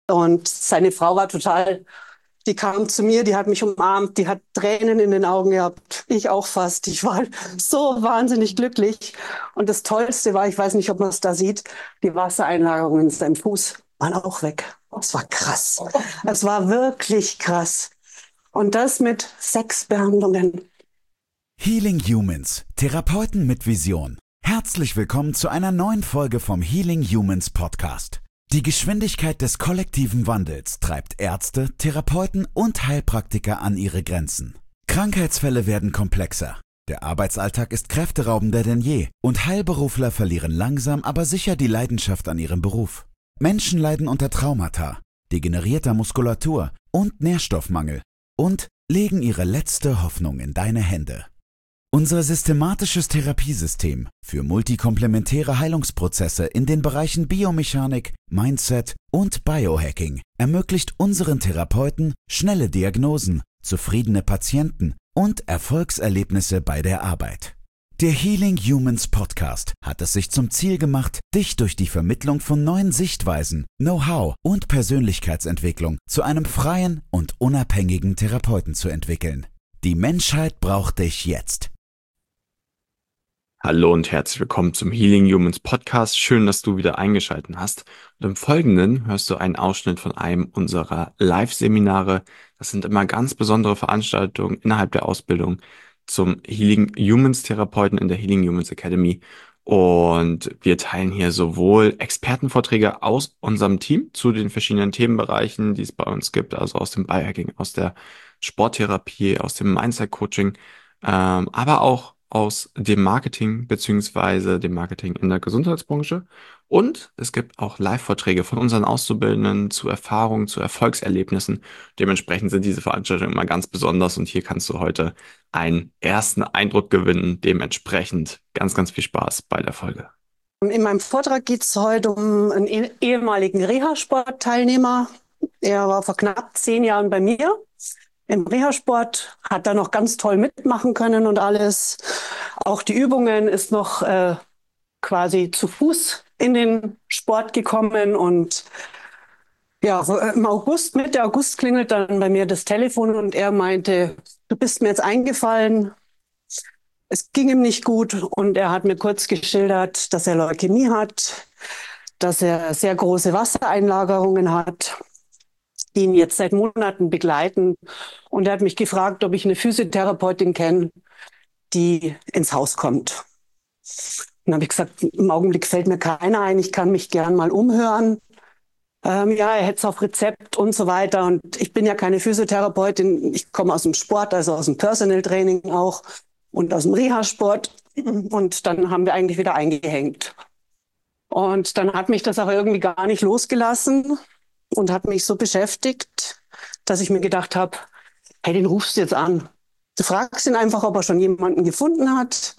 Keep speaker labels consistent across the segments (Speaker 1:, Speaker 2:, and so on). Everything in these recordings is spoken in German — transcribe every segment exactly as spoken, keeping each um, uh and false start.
Speaker 1: Und seine Frau war total, die kam zu mir, die hat mich umarmt, die hat Tränen in den Augen gehabt. Ich auch fast. Ich war so wahnsinnig glücklich. Und das Tollste war, ich weiß nicht, ob man es da sieht, die Wassereinlagerungen in seinem Fuß waren auch weg. Es war krass. Es war wirklich krass. Und das mit sechs Behandlungen.
Speaker 2: Healing Humans, Therapeuten mit Vision. Herzlich willkommen zu einer neuen Folge vom Healing Humans Podcast. Die Geschwindigkeit des kollektiven Wandels treibt Ärzte, Therapeuten und Heilpraktiker an ihre Grenzen. Krankheitsfälle werden komplexer. Der Arbeitsalltag ist kräfteraubender denn je und Heilberufler verlieren langsam aber sicher die Leidenschaft an ihrem Beruf. Menschen leiden unter Traumata, degenerierter Muskulatur und Nährstoffmangel und legen ihre letzte Hoffnung in deine Hände. Unser systematisches Therapiesystem für multikomplementäre Heilungsprozesse in den Bereichen Biomechanik, Mindset und Biohacking ermöglicht unseren Therapeuten schnelle Diagnosen, zufriedene Patienten und Erfolgserlebnisse bei der Arbeit. Der Healing Humans Podcast hat es sich zum Ziel gemacht, dich durch die Vermittlung von neuen Sichtweisen, Know-how und Persönlichkeitsentwicklung zu einem freien und unabhängigen Therapeuten zu entwickeln. Die Menschheit braucht dich jetzt.
Speaker 3: Hallo und herzlich willkommen zum Healing Humans Podcast. Schön, dass du wieder eingeschaltet hast. Und im Folgenden hörst du einen Ausschnitt von einem unserer Live-Seminare. Das sind immer ganz besondere Veranstaltungen innerhalb der Ausbildung zum Healing Humans Therapeuten in der Healing Humans Academy. Und wir teilen hier sowohl Expertenvorträge aus unserem Team zu den verschiedenen Themenbereichen, die es bei uns gibt, also aus dem Biohacking, aus der Sporttherapie, aus dem Mindset-Coaching, ähm, aber auch aus dem Marketing beziehungsweise dem Marketing in der Gesundheitsbranche. Und es gibt auch Live-Vorträge von unseren Auszubildenden zu Erfahrungen, zu Erfolgserlebnissen. Dementsprechend sind diese Veranstaltungen immer ganz besonders und hier kannst du heute einen ersten Eindruck gewinnen. Dementsprechend ganz, ganz viel Spaß bei der Folge.
Speaker 1: In meinem Vortrag geht es heute um einen eh- ehemaligen Reha-Sport-Teilnehmer. Er war vor knapp zehn Jahren bei mir im Reha-Sport, hat da noch ganz toll mitmachen können und alles. Auch die Übungen, ist noch äh, quasi zu Fuß in den Sport gekommen. Und ja, so, äh, im August, Mitte August klingelt dann bei mir das Telefon und er meinte, du bist mir jetzt eingefallen. Es ging ihm nicht gut und er hat mir kurz geschildert, dass er Leukämie hat, dass er sehr große Wassereinlagerungen hat, die ihn jetzt seit Monaten begleiten. Und er hat mich gefragt, ob ich eine Physiotherapeutin kenne, die ins Haus kommt. Und dann habe ich gesagt, im Augenblick fällt mir keiner ein, ich kann mich gern mal umhören. Ähm, ja, er hätte es auf Rezept und so weiter. Und ich bin ja keine Physiotherapeutin, ich komme aus dem Sport, also aus dem Personal Training auch und aus dem Reha-Sport. Und dann haben wir eigentlich wieder eingehängt. Und dann hat mich das aber irgendwie gar nicht losgelassen und hat mich so beschäftigt, dass ich mir gedacht habe, hey, den rufst du jetzt an. Du fragst ihn einfach, ob er schon jemanden gefunden hat.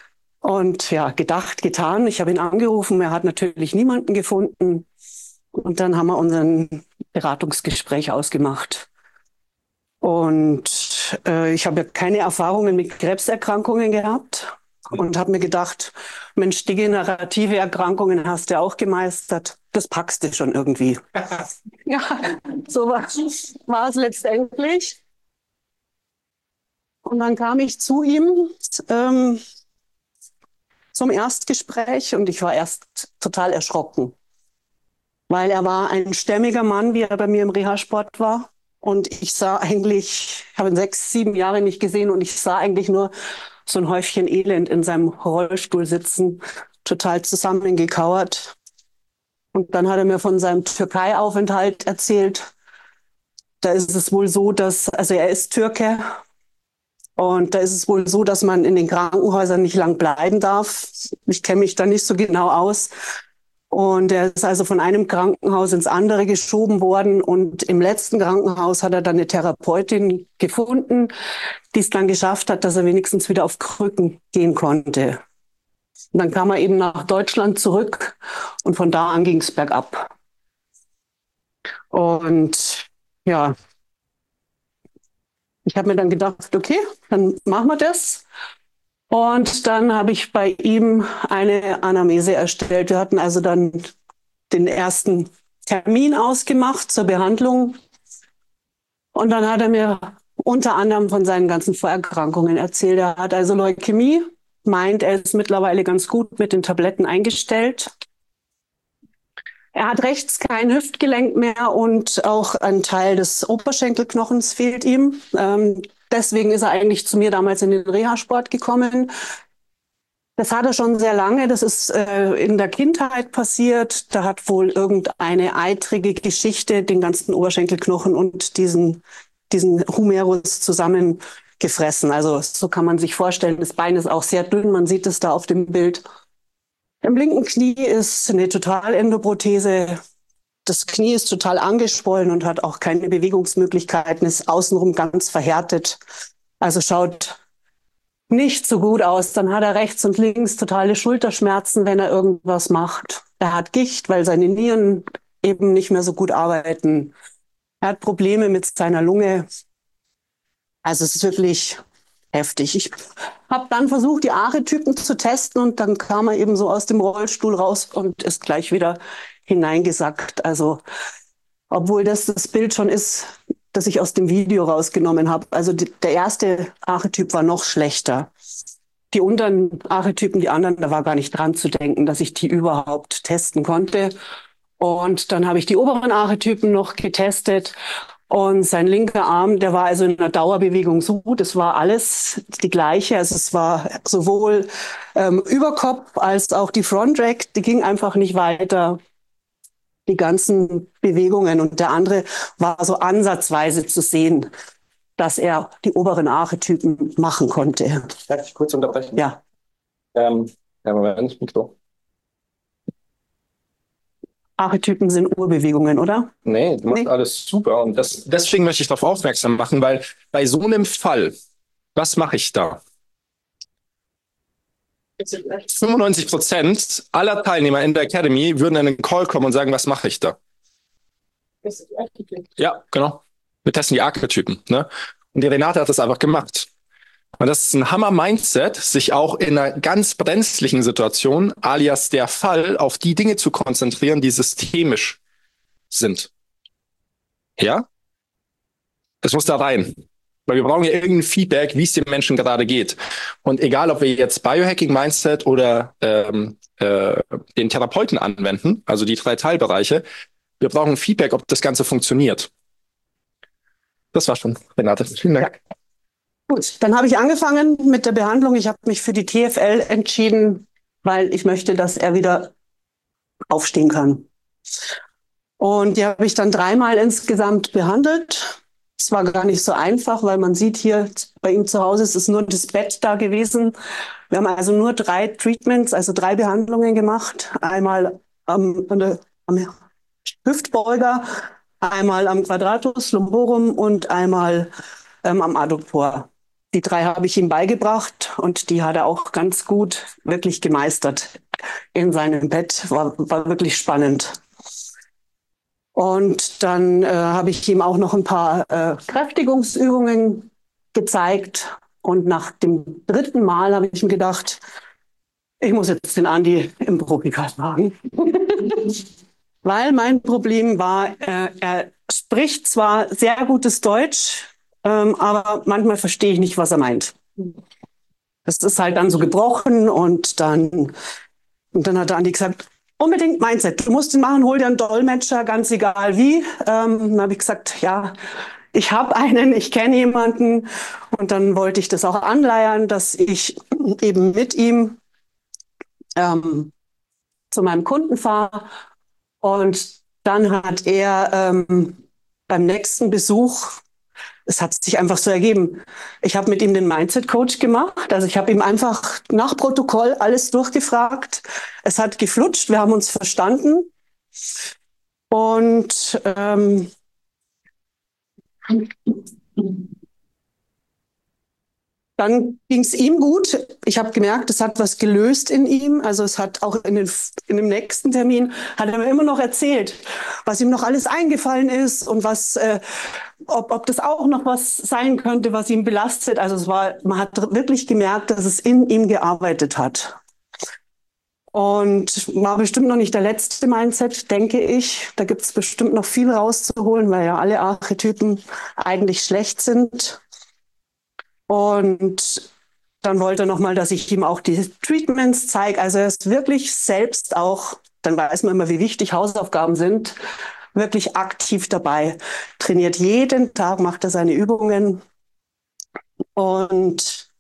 Speaker 1: Und ja, gedacht, getan. Ich habe ihn angerufen, er hat natürlich niemanden gefunden. Und dann haben wir unseren Beratungsgespräch ausgemacht. Und äh, ich habe ja keine Erfahrungen mit Krebserkrankungen gehabt und habe mir gedacht, Mensch, degenerative Erkrankungen hast du auch gemeistert. Das packst du schon irgendwie. Ja, so war, war es letztendlich. Und dann kam ich zu ihm ähm, zum Erstgespräch und ich war erst total erschrocken, weil er war ein stämmiger Mann, wie er bei mir im Reha-Sport war. Und ich sah eigentlich, ich habe ihn sechs, sieben Jahre nicht gesehen und ich sah eigentlich nur so ein Häufchen Elend in seinem Rollstuhl sitzen, total zusammengekauert. Und dann hat er mir von seinem Türkei-Aufenthalt erzählt. Da ist es wohl so, dass, also er ist Türke und da ist es wohl so, dass man in den Krankenhäusern nicht lang bleiben darf. Ich kenne mich da nicht so genau aus. Und er ist also von einem Krankenhaus ins andere geschoben worden. Und im letzten Krankenhaus hat er dann eine Therapeutin gefunden, die es dann geschafft hat, dass er wenigstens wieder auf Krücken gehen konnte. Und dann kam er eben nach Deutschland zurück und von da an ging es bergab. Und ja, ich habe mir dann gedacht, okay, dann machen wir das. Und dann habe ich bei ihm eine Anamnese erstellt. Wir hatten also dann den ersten Termin ausgemacht zur Behandlung. Und dann hat er mir unter anderem von seinen ganzen Vorerkrankungen erzählt. Er hat also Leukämie, meint, er ist mittlerweile ganz gut mit den Tabletten eingestellt. Er hat rechts kein Hüftgelenk mehr und auch ein Teil des Oberschenkelknochens fehlt ihm. Ähm, deswegen ist er eigentlich zu mir damals in den Reha-Sport gekommen. Das hat er schon sehr lange. Das ist äh, in der Kindheit passiert. Da hat wohl irgendeine eitrige Geschichte den ganzen Oberschenkelknochen und diesen, diesen Humerus zusammengefressen. Also so kann man sich vorstellen. Das Bein ist auch sehr dünn. Man sieht es da auf dem Bild. Im linken Knie ist eine Totalendoprothese. Das Knie ist total angeschwollen und hat auch keine Bewegungsmöglichkeiten, ist außenrum ganz verhärtet. Also schaut nicht so gut aus. Dann hat er rechts und links totale Schulterschmerzen, wenn er irgendwas macht. Er hat Gicht, weil seine Nieren eben nicht mehr so gut arbeiten. Er hat Probleme mit seiner Lunge. Also es ist wirklich heftig. Ich habe dann versucht, die Archetypen zu testen und dann kam er eben so aus dem Rollstuhl raus und ist gleich wieder hineingesackt. Also obwohl das das Bild schon ist, das ich aus dem Video rausgenommen habe. Also die, der erste Archetyp war noch schlechter. Die unteren Archetypen, die anderen, da war gar nicht dran zu denken, dass ich die überhaupt testen konnte. Und dann habe ich die oberen Archetypen noch getestet. Und sein linker Arm, der war also in einer Dauerbewegung so gut. Es war alles die gleiche. Also es war sowohl ähm, Überkopf als auch die Front Rack. Die ging einfach nicht weiter. Die ganzen Bewegungen. Und der andere war so ansatzweise zu sehen, dass er die oberen Archetypen machen konnte.
Speaker 4: Darf ich kurz unterbrechen?
Speaker 1: Ja.
Speaker 4: Ähm, ja, Moment, Mikro.
Speaker 1: Archetypen sind Urbewegungen, oder?
Speaker 4: Nee, du machst
Speaker 1: Nee.
Speaker 4: alles super. Und das, deswegen möchte ich darauf aufmerksam machen, weil bei so einem Fall, was mache ich da? fünfundneunzig Prozent aller Teilnehmer in der Academy würden in einen Call kommen und sagen, was mache ich da? Ja, genau. Wir testen die Archetypen. Ne? Und die Renate hat das einfach gemacht. Und das ist ein Hammer-Mindset, sich auch in einer ganz brenzlichen Situation, alias der Fall, auf die Dinge zu konzentrieren, die systemisch sind. Ja? Es muss da rein. Weil wir brauchen ja irgendein Feedback, wie es dem Menschen gerade geht. Und egal, ob wir jetzt Biohacking-Mindset oder ähm, äh, den Therapeuten anwenden, also die drei Teilbereiche, wir brauchen Feedback, ob das Ganze funktioniert. Das war schon, Renate. Vielen Dank.
Speaker 1: Ja. Gut, dann habe ich angefangen mit der Behandlung. Ich habe mich für die T F L entschieden, weil ich möchte, dass er wieder aufstehen kann. Und die habe ich dann dreimal insgesamt behandelt. Es war gar nicht so einfach, weil man sieht hier, bei ihm zu Hause ist es nur das Bett da gewesen. Wir haben also nur drei Treatments, also drei Behandlungen gemacht. Einmal am, am Hüftbeuger, einmal am Quadratus lumborum und einmal ähm, am Adduktor. Die drei habe ich ihm beigebracht und die hat er auch ganz gut wirklich gemeistert in seinem Bett. War, war wirklich spannend. Und dann äh, habe ich ihm auch noch ein paar äh, Kräftigungsübungen gezeigt. Und nach dem dritten Mal habe ich mir gedacht, ich muss jetzt den Andi im Propikast fragen. Weil mein Problem war, äh, er spricht zwar sehr gutes Deutsch, ähm, aber manchmal verstehe ich nicht, was er meint. Das ist halt dann so gebrochen und dann, und dann hat der Andi gesagt, unbedingt Mindset, du musst ihn machen, hol dir einen Dolmetscher, ganz egal wie. Ähm, dann habe ich gesagt, ja, ich habe einen, ich kenne jemanden. Und dann wollte ich das auch anleiern, dass ich eben mit ihm ähm, zu meinem Kunden fahre. Und dann hat er ähm, beim nächsten Besuch, es hat sich einfach so ergeben, ich habe mit ihm den Mindset-Coach gemacht. Also ich habe ihm einfach nach Protokoll alles durchgefragt. Es hat geflutscht, wir haben uns verstanden. Und ähm, dann ging es ihm gut. Ich habe gemerkt, es hat was gelöst in ihm. Also es hat auch in, den, in dem nächsten Termin, hat er mir immer noch erzählt, was ihm noch alles eingefallen ist und was, äh, ob, ob das auch noch was sein könnte, was ihn belastet. Also es war, man hat wirklich gemerkt, dass es in ihm gearbeitet hat. Und war bestimmt noch nicht der letzte Mindset, denke ich. Da gibt es bestimmt noch viel rauszuholen, weil ja alle Archetypen eigentlich schlecht sind. Und dann wollte er nochmal, dass ich ihm auch die Treatments zeige. Also er ist wirklich selbst auch, dann weiß man immer, wie wichtig Hausaufgaben sind, wirklich aktiv dabei. Trainiert jeden Tag, macht er seine Übungen. Und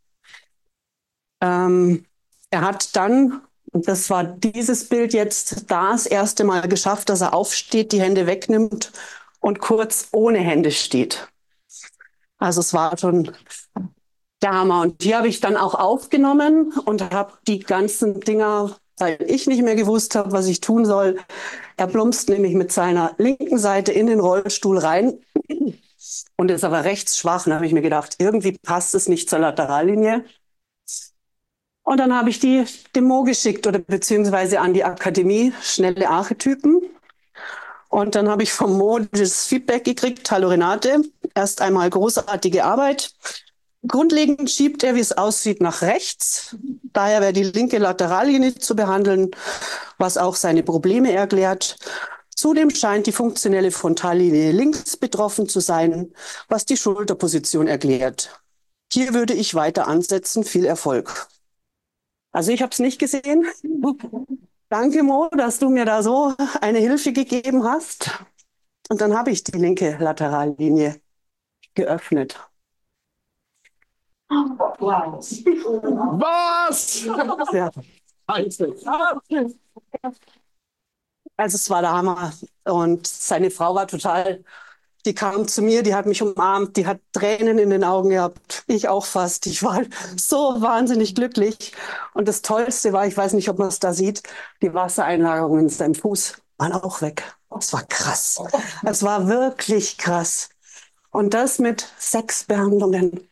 Speaker 1: ähm, er hat dann, und das war dieses Bild jetzt, da das erste Mal geschafft, dass er aufsteht, die Hände wegnimmt und kurz ohne Hände steht. Also es war schon der Hammer. Und die habe ich dann auch aufgenommen und habe die ganzen Dinger, weil ich nicht mehr gewusst habe, was ich tun soll. Er plumpst nämlich mit seiner linken Seite in den Rollstuhl rein und ist aber rechts schwach. Und da habe ich mir gedacht, irgendwie passt es nicht zur Laterallinie. Und dann habe ich die dem Mo geschickt oder beziehungsweise an die Akademie Schnelle Archetypen. Und dann habe ich vom Mo das Feedback gekriegt, hallo Renate, erst einmal großartige Arbeit. Grundlegend schiebt er, wie es aussieht, nach rechts. Daher wäre die linke Laterallinie zu behandeln, was auch seine Probleme erklärt. Zudem scheint die funktionelle Frontallinie links betroffen zu sein, was die Schulterposition erklärt. Hier würde ich weiter ansetzen. Viel Erfolg. Also ich habe es nicht gesehen. Danke, Mo, dass du mir da so eine Hilfe gegeben hast. Und dann habe ich die linke Laterallinie geöffnet. Wow.
Speaker 4: Was?
Speaker 1: Ja. Also es war der Hammer. Und seine Frau war total, die kam zu mir, die hat mich umarmt, die hat Tränen in den Augen gehabt. Ich auch fast. Ich war so wahnsinnig glücklich. Und das Tollste war, ich weiß nicht, ob man es da sieht, die Wassereinlagerungen in seinem Fuß waren auch weg. Es war krass. Es war wirklich krass. Und das mit sechs Behandlungen.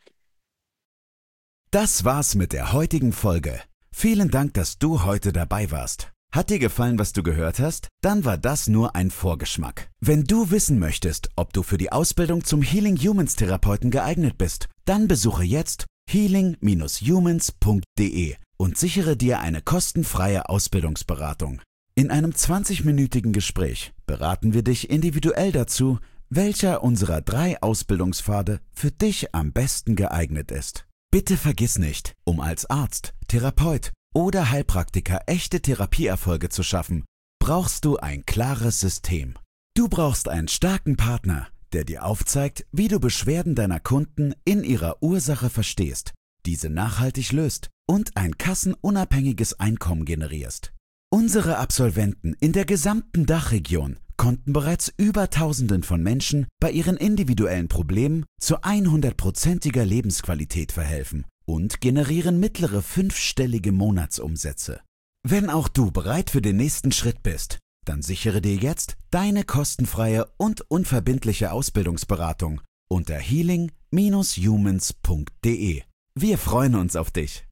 Speaker 2: Das war's mit der heutigen Folge. Vielen Dank, dass du heute dabei warst. Hat dir gefallen, was du gehört hast? Dann war das nur ein Vorgeschmack. Wenn du wissen möchtest, ob du für die Ausbildung zum Healing Humans Therapeuten geeignet bist, dann besuche jetzt healing dash humans punkt de und sichere dir eine kostenfreie Ausbildungsberatung. In einem zwanzigminütigen Gespräch beraten wir dich individuell dazu, welcher unserer drei Ausbildungspfade für dich am besten geeignet ist. Bitte vergiss nicht, um als Arzt, Therapeut oder Heilpraktiker echte Therapieerfolge zu schaffen, brauchst du ein klares System. Du brauchst einen starken Partner, der dir aufzeigt, wie du Beschwerden deiner Kunden in ihrer Ursache verstehst, diese nachhaltig löst und ein kassenunabhängiges Einkommen generierst. Unsere Absolventen in der gesamten Dachregion konnten bereits über Tausenden von Menschen bei ihren individuellen Problemen zu hundertprozentiger Lebensqualität verhelfen und generieren mittlere fünfstellige Monatsumsätze. Wenn auch du bereit für den nächsten Schritt bist, dann sichere dir jetzt deine kostenfreie und unverbindliche Ausbildungsberatung unter healing dash humans punkt de. Wir freuen uns auf dich.